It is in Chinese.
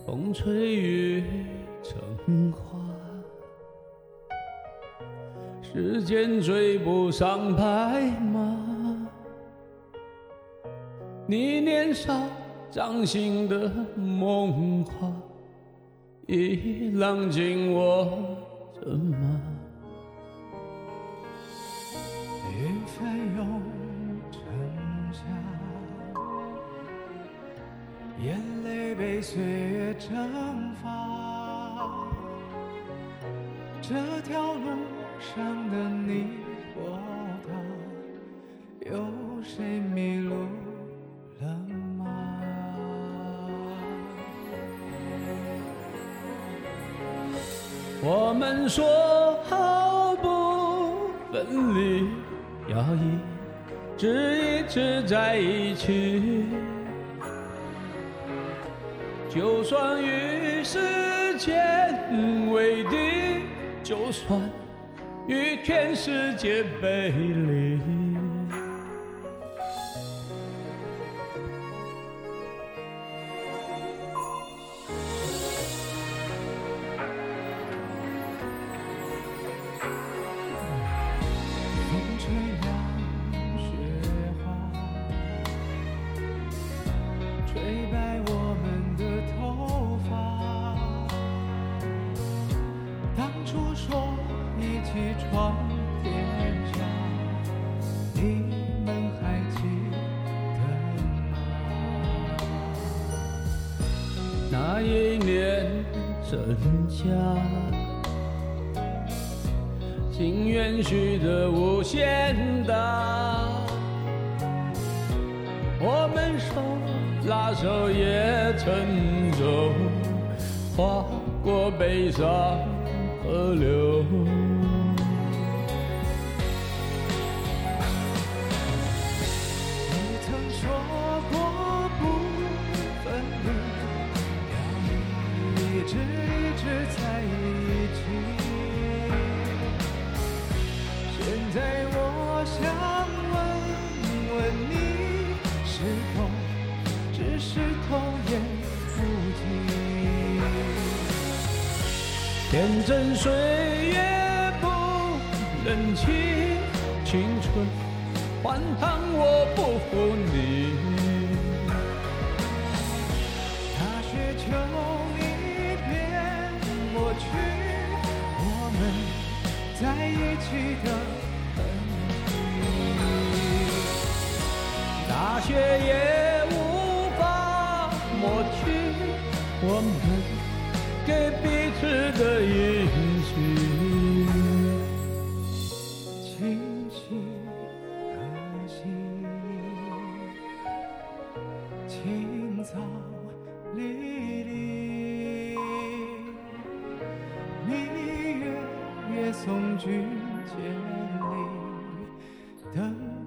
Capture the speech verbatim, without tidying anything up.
风吹雨成花，时间追不上白马，你年少掌心的梦话，已浪进我的马。 雨翻涌成夏，眼泪被岁月蒸发，这条路上的你我他，有谁迷路了吗？ 我们说好不分离，要一直一直在一起，就算与时间为敌，就算与全世界背离。 风吹凉雪花，吹白我们的头发。当初说一起闯天下，你们还记得吗？ 那一年真假，心愿许得无限大，我们手拉手也沉重，划过悲伤河流。 你曾说过不分离，要一直一直在一起。现在我想问问你，是否只是童言无忌？ 天真岁月不忍欺，青春换汤我不负你。 大雪求一遍抹去我们在一起的痕迹， 大雪也无法抹去我们给彼此的印记。 清晰可惜，青草离离，蜜月夜送君千里，等